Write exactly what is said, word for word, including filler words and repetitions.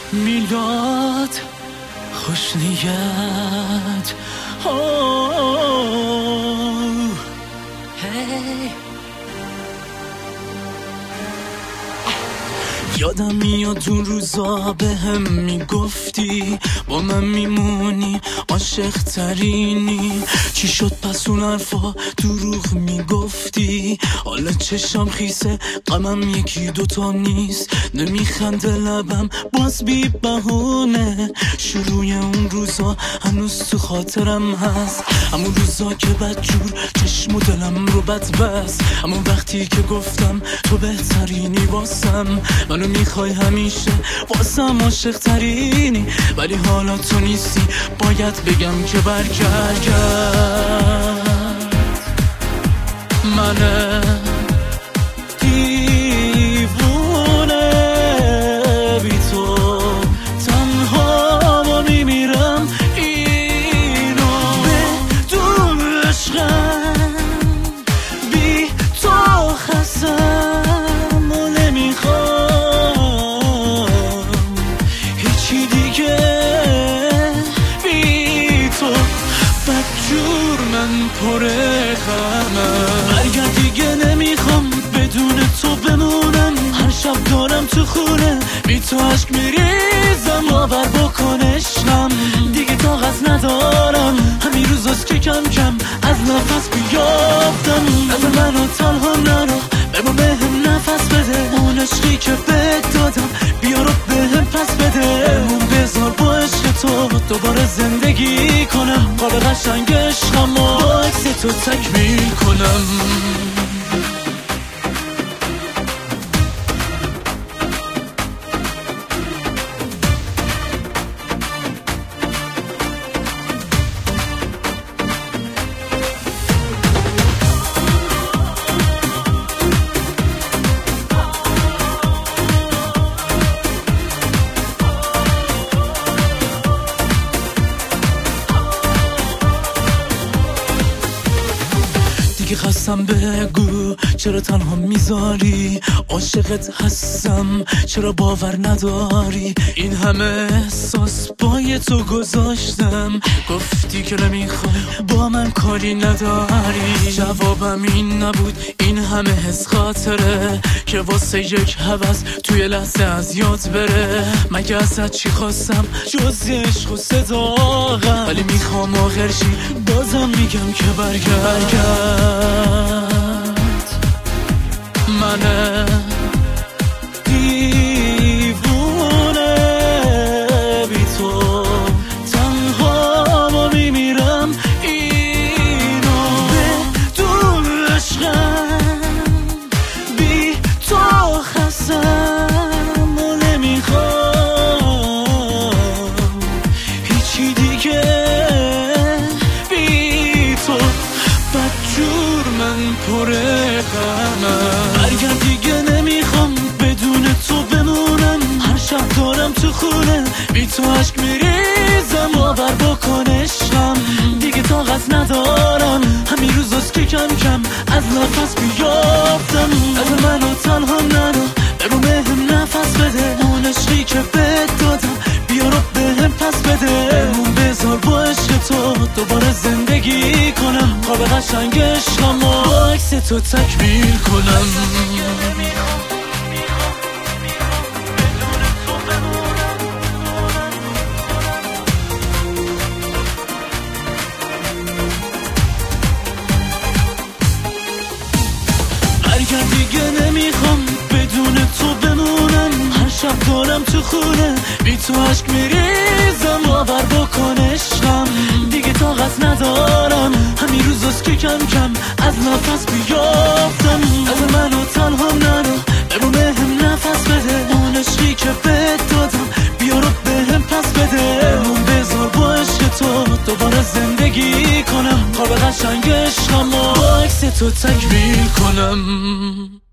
میلاد خوش نیت oh, hey. یادم میاد اون روزا به هم میگفتی با من میمونی عاشق ترینی. چی شد پس اون حرفا دروغ میگفتی؟ حالا چشم خیسه غمم یکی دوتا نیست. نمیخنده لبم باز بی بهونه. شروع اون روزا هنوز تو خاطرم هست، همون روزا که بدجور چشم و دلم رو بد بست. همون وقتی که گفتم تو بهترینی واسم، منو میخوای همیشه واسم عاشق ترینی. ولی حالا تو نیستی، باید بگم که برگرد. من دیوونه بی تو تنها و میمیرم اینو بدون عشقم. بی تو خستم و نمیخوام هیچی دیگه. بی تو بدجور من پر غمم. برگرد دیگه نمیخوام بدون تو بمونم. هر شب دارم تو خونه بی تو عشق میریزم. باور بکن عشقم دیگه طاقت ندارم. همین روزاست که کم کم از نفس بیافتم. نظر منو تنها نرو، بمون بهم نفس بده. اون عشقی که بهت دادم بیا رو بهم پس بده. بمون بذار با عشق تو دوباره زندگی کنم. قاب قشنگ عشقم و با عکس تو تکمیل کنم. دیگه خستم، بگو چرا تنها میذاری؟ عاشقت هستم چرا باور نداری؟ این همه احساس با تو گذاشتم، گفتی که نمیخوای با من کاری نداری. جوابم این نبود، این همه حس خاطره که واسه یک هوس توی لحظه از یاد بره. مگه ازت چی خواستم جز عشق و صداقت؟ ولی میخوام آخرشی بازم میگم که برگرد. من دیوونه بی تو تنها و میمیرم اینو بدون عشقم. بی تو خستم و نمیخوام هیچی دیگه. بی تو بدجور من پر غمم. برگرد دیگه نمیخوام بدون تو بمونم. هر شب دارم تو خونه بی تو عشق میریزم. باور بکن عشقم دیگه طاقت ندارم. همین روزاست که کم کم از نفس بیافتم. از منو تنها نرو، بگو بهم نفس بده. اون عشقی که بهت دادم بیا رو بهم پس بده. بمون بذار با عشق تو دوباره زندگی کنم. خواب قشنگ عشقم و با عکس تو تکمیل کنم. برگرد دیگه نمیخوام بدون تو بمونم. هر شب دارم تو خونه بی تو عشق میریزم. باور بکن عشقم دیگه طاقت ندارم. همین روزاست که کم کم از نفس بیافتم. از منو تنها نرو، بمون بهم نفس بده. اون عشقی که بهت دادم بیا رو بهم پس بده. بمون بذار با عشق تو دوباره زندگی کنم. خواب قشنگ عشقم و با عکس تو تکمیل کنم.